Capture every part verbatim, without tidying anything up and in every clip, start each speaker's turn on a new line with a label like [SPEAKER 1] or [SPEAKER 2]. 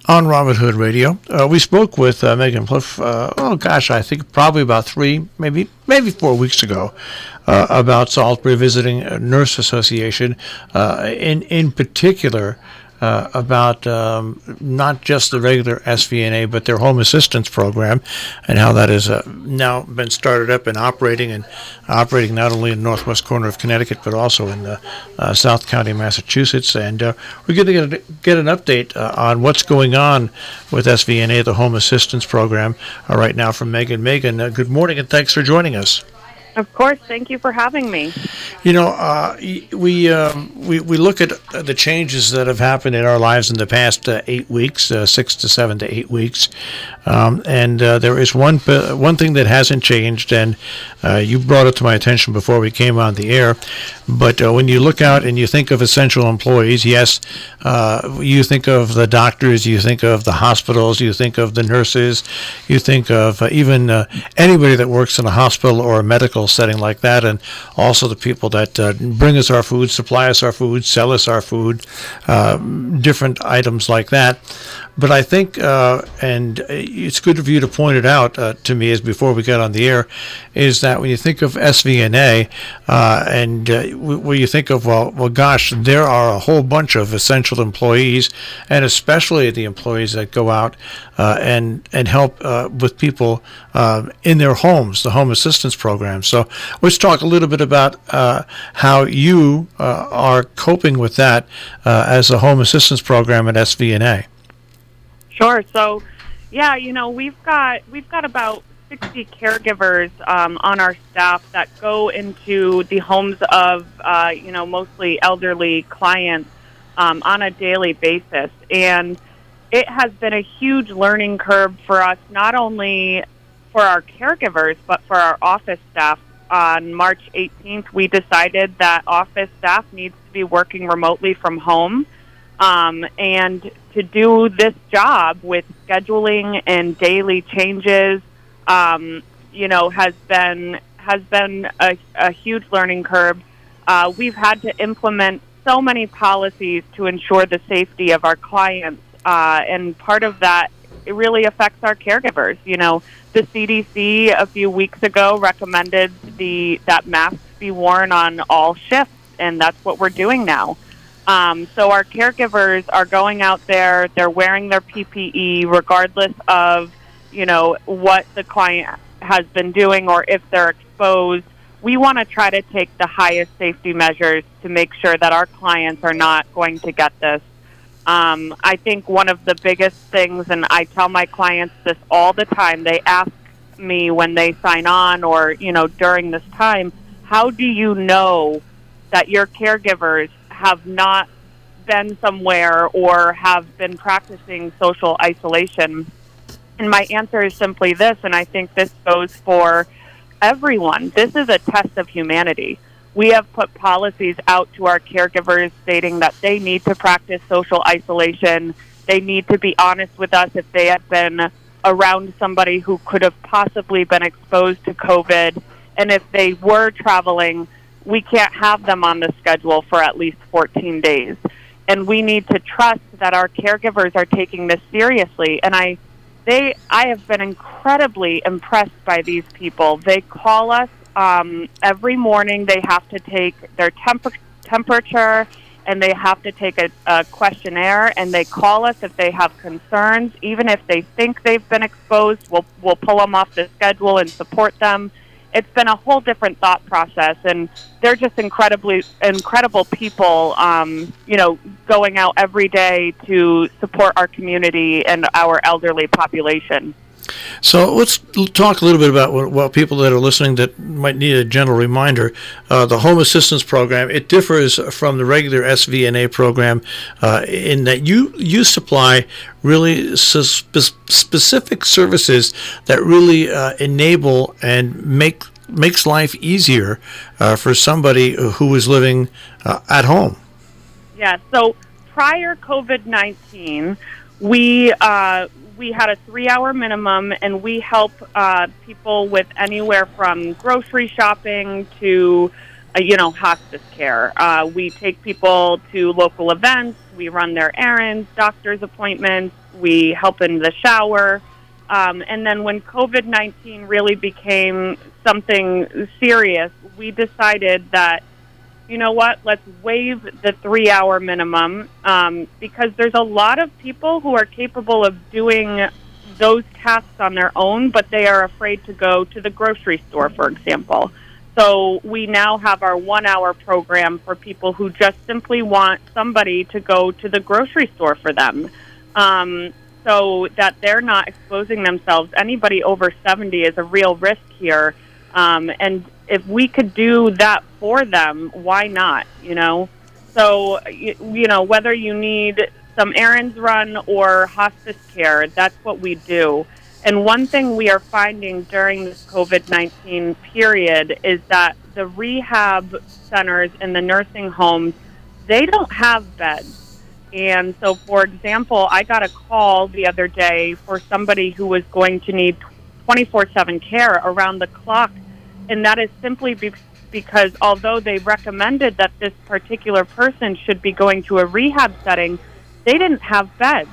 [SPEAKER 1] on Robin Hood Radio. Uh, we spoke with uh, Megan Pliff, uh, oh gosh, I think probably about three, maybe maybe four weeks ago, uh, about Salisbury visiting a nurse association, uh, in in particular uh, about um, not just the regular S V N A, but their home assistance program, and how that has uh, now been started up and operating, and operating not only in the northwest corner of Connecticut, but also in the uh, South County, Massachusetts. And uh, we're going to get, a, get an update uh, on what's going on with S V N A, the home assistance program, uh, right now from Megan. Megan, uh, good morning, and thanks for joining us.
[SPEAKER 2] Of course. Thank you for having me.
[SPEAKER 1] You know, uh, we, um, we we look at the changes that have happened in our lives in the past uh, eight weeks, uh, six to seven to eight weeks, um, and uh, there is one one thing that hasn't changed, and uh, you brought it to my attention before we came on the air. But uh, when you look out and you think of essential employees, yes, uh, you think of the doctors, you think of the hospitals, you think of the nurses, you think of uh, even uh, anybody that works in a hospital or a medical setting like that, and also the people that uh, bring us our food, supply us our food, sell us our food, uh, different items like that. But I think, uh, and it's good of you to point it out uh, to me as before we got on the air, is that when you think of S V N A, uh, and uh, when you think of, well, well, gosh, there are a whole bunch of essential employees, and especially the employees that go out uh, and and help uh, with people uh, in their homes, the home assistance program. So let's talk a little bit about uh, how you uh, are coping with that uh, as a home assistance program at S V N A.
[SPEAKER 2] Sure. So, yeah, you know, we've got we've got about sixty caregivers um, on our staff that go into the homes of, uh, you know, mostly elderly clients um, on a daily basis. And it has been a huge learning curve for us, not only for our caregivers, but for our office staff. On March eighteenth, we decided that office staff needs to be working remotely from home. Um, and to do this job with scheduling and daily changes, um, you know, has been has been a, a huge learning curve. Uh, we've had to implement so many policies to ensure the safety of our clients, uh, and part of that, it really affects our caregivers. You know, the C D C a few weeks ago recommended the that masks be worn on all shifts, and that's what we're doing now. Um, so our caregivers are going out there, they're wearing their P P E regardless of, you know, what the client has been doing or if they're exposed. We want to try to take the highest safety measures to make sure that our clients are not going to get this. Um, I think one of the biggest things, and I tell my clients this all the time, they ask me when they sign on or, you know, during this time, how do you know that your caregivers have not been somewhere or have been practicing social isolation? And my answer is simply this, and I think this goes for everyone. This is a test of humanity. We have put policies out to our caregivers stating that they need to practice social isolation. They need to be honest with us if they have been around somebody who could have possibly been exposed to COVID. And if they were traveling, we can't have them on the schedule for at least fourteen days. And we need to trust that our caregivers are taking this seriously. And I they I have been incredibly impressed by these people. They call us um, every morning. They have to take their temp- temperature and they have to take a, a questionnaire, and they call us if they have concerns. Even if they think they've been exposed, we'll, we'll pull them off the schedule and support them. It's been a whole different thought process, and they're just incredibly incredible people, um, you know, going out every day to support our community and our elderly population.
[SPEAKER 1] So let's talk a little bit about what, what people that are listening that might need a general reminder. Uh, the Home Assistance Program, it differs from the regular S V N A program uh, in that you, you supply really spe- specific services that really uh, enable and make makes life easier uh, for somebody who is living uh, at home.
[SPEAKER 2] Yeah, so prior COVID nineteen, we... Uh, we had a three-hour minimum, and we help uh, people with anywhere from grocery shopping to, uh, you know, hospice care. Uh, we take people to local events. We run their errands, doctor's appointments. We help in the shower. Um, and then when COVID nineteen really became something serious, we decided that, you know what, let's waive the three-hour minimum um, because there's a lot of people who are capable of doing those tasks on their own, but they are afraid to go to the grocery store, for example. So we now have our one-hour program for people who just simply want somebody to go to the grocery store for them. Um, so that they're not exposing themselves. Anybody over seventy is a real risk here. Um, and if we could do that for them, why not, you know? So, you, you know, whether you need some errands run or hospice care, that's what we do. And one thing we are finding during this COVID nineteen period is that the rehab centers and the nursing homes, they don't have beds. And so, for example, I got a call the other day for somebody who was going to need twenty-four seven care around the clock. And that is simply be- because although they recommended that this particular person should be going to a rehab setting, they didn't have beds.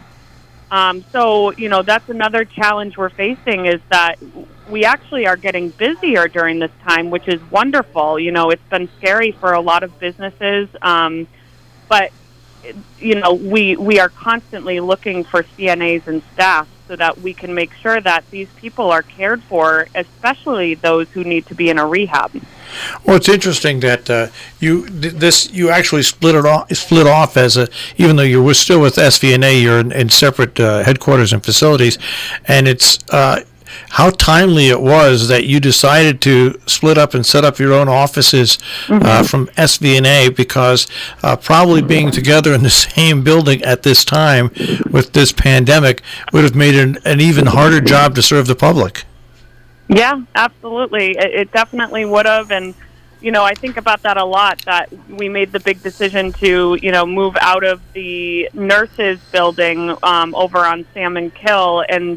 [SPEAKER 2] Um, so, you know, that's another challenge we're facing is that we actually are getting busier during this time, which is wonderful. You know, it's been scary for a lot of businesses, um, but you know, we we are constantly looking for C N As and staff so that we can make sure that these people are cared for, especially those who need to be in a rehab.
[SPEAKER 1] Well, it's interesting that uh, you this you actually split it off split off as a even though you were still with S V N A, you're in, in separate uh, headquarters and facilities, and it's. Uh, How timely it was that you decided to split up and set up your own offices mm-hmm. uh, from S V N A because uh, probably being together in the same building at this time with this pandemic would have made an, an even harder job to serve the public.
[SPEAKER 2] Yeah, absolutely. It, it definitely would have. And, you know, I think about that a lot, that we made the big decision to, you know, move out of the nurses building um, over on Salmon Kill and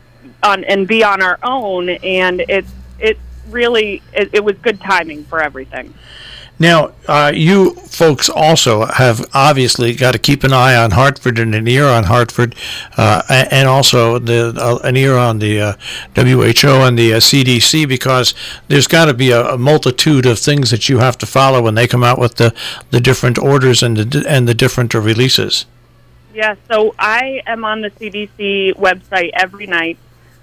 [SPEAKER 2] on and be on our own, and it it really it, it was good timing for everything.
[SPEAKER 1] Now, uh, you folks also have obviously got to keep an eye on Hartford and an ear on Hartford, uh, and also the uh, an ear on the uh, W H O and the uh, C D C, because there's got to be a, a multitude of things that you have to follow when they come out with the, the different orders and the and the different uh, releases.
[SPEAKER 2] Yeah, so I am on the C D C website every night.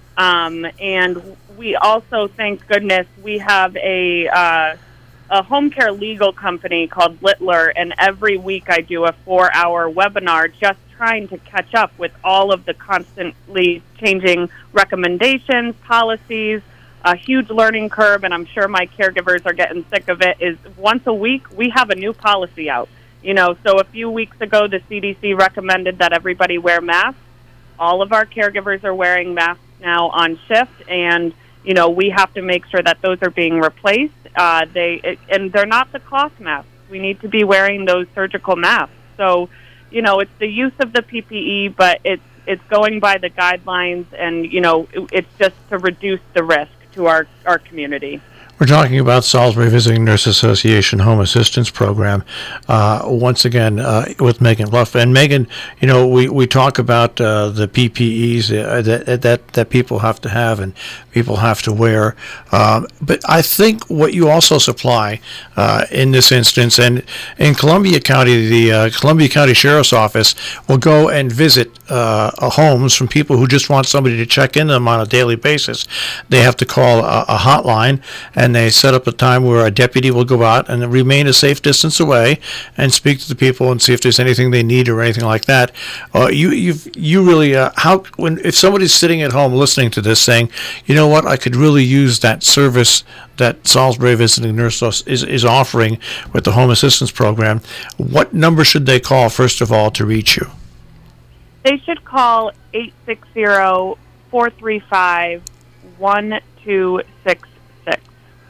[SPEAKER 2] Um, and we also, thank goodness, we have a uh, a home care legal company called Littler, and every week I do a four-hour webinar just trying to catch up with all of the constantly changing recommendations, policies, a huge learning curve, and I'm sure my caregivers are getting sick of it, is once a week we have a new policy out. You know, so a few weeks ago the C D C recommended that everybody wear masks. All of our caregivers are wearing masks now on shift, and you know we have to make sure that those are being replaced. Uh, they it, and they're not the cloth masks. We need to be wearing those surgical masks. So, you know, it's the use of the P P E, but it's it's going by the guidelines, and you know it, it's just to reduce the risk to our our community.
[SPEAKER 1] We're talking about Salisbury Visiting Nurse Association Home Assistance Program, uh, once again, uh, with Megan Bluff. And Megan, you know, we, we talk about uh, the P P Es uh, that, that that people have to have and people have to wear. Um, but I think what you also supply uh, in this instance, and in Columbia County, the uh, Columbia County Sheriff's Office will go and visit uh, homes from people who just want somebody to check in them on a daily basis. They have to call a, a hotline, and And they set up a time where a deputy will go out and remain a safe distance away and speak to the people and see if there's anything they need or anything like that. Uh, you you you really uh, how when if somebody's sitting at home listening to this saying, you know what, I could really use that service that Salisbury Visiting Nurse is is offering with the Home Assistance Program, what number should they call first of all to reach you?
[SPEAKER 2] They should call eight six zero, four three five, one two six six.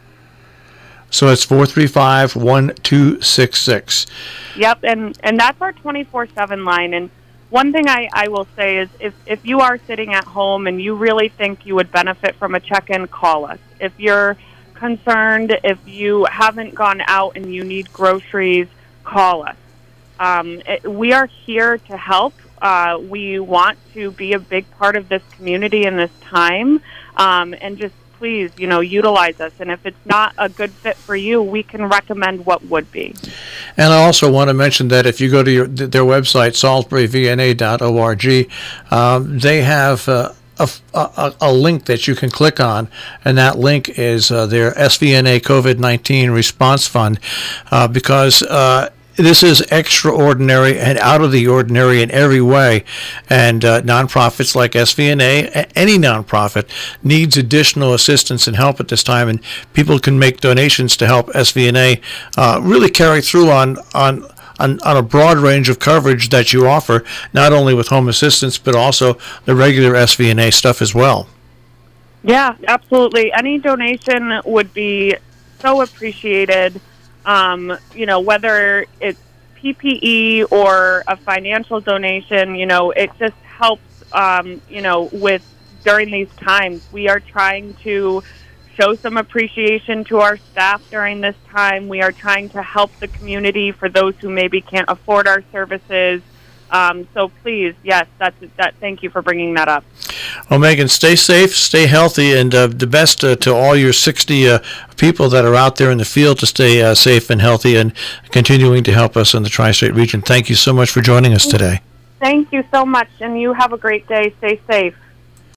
[SPEAKER 1] So it's four three five, one two six six.
[SPEAKER 2] Yep, and, and that's our twenty-four seven line. And one thing I, I will say is if, if you are sitting at home and you really think you would benefit from a check-in, call us. If you're concerned, if you haven't gone out and you need groceries, call us. Um, it, we are here to help. Uh, we want to be a big part of this community in this time, um, and just please, you know, utilize us. And if it's not a good fit for you, we can recommend what would be.
[SPEAKER 1] And I also want to mention that if you go to your, their website, salisbury v n a dot org, um, they have uh, a, a, a link that you can click on, and that link is uh, their S V N A COVID nineteen Response Fund, uh, because uh, this is extraordinary and out of the ordinary in every way, and uh, nonprofits like S V N A, any nonprofit, needs additional assistance and help at this time, and people can make donations to help S V N A uh, really carry through on on. On, on a broad range of coverage that you offer, not only with home assistance, but also the regular S V N A stuff as well.
[SPEAKER 2] Yeah, absolutely. Any donation would be so appreciated. Um, you know, whether it's P P E or a financial donation, you know, it just helps, um, you know, with during these times. We are trying to show some appreciation to our staff during this time. We are trying to help the community for those who maybe can't afford our services. Um, so please, yes, that's that. Thank you for bringing that up.
[SPEAKER 1] Well, Megan, stay safe, stay healthy, and uh, the best uh, to all your sixty uh, people that are out there in the field to stay uh, safe and healthy and continuing to help us in the Tri-State region. Thank you so much for joining us today.
[SPEAKER 2] Thank you so much, and you have a great day. Stay safe.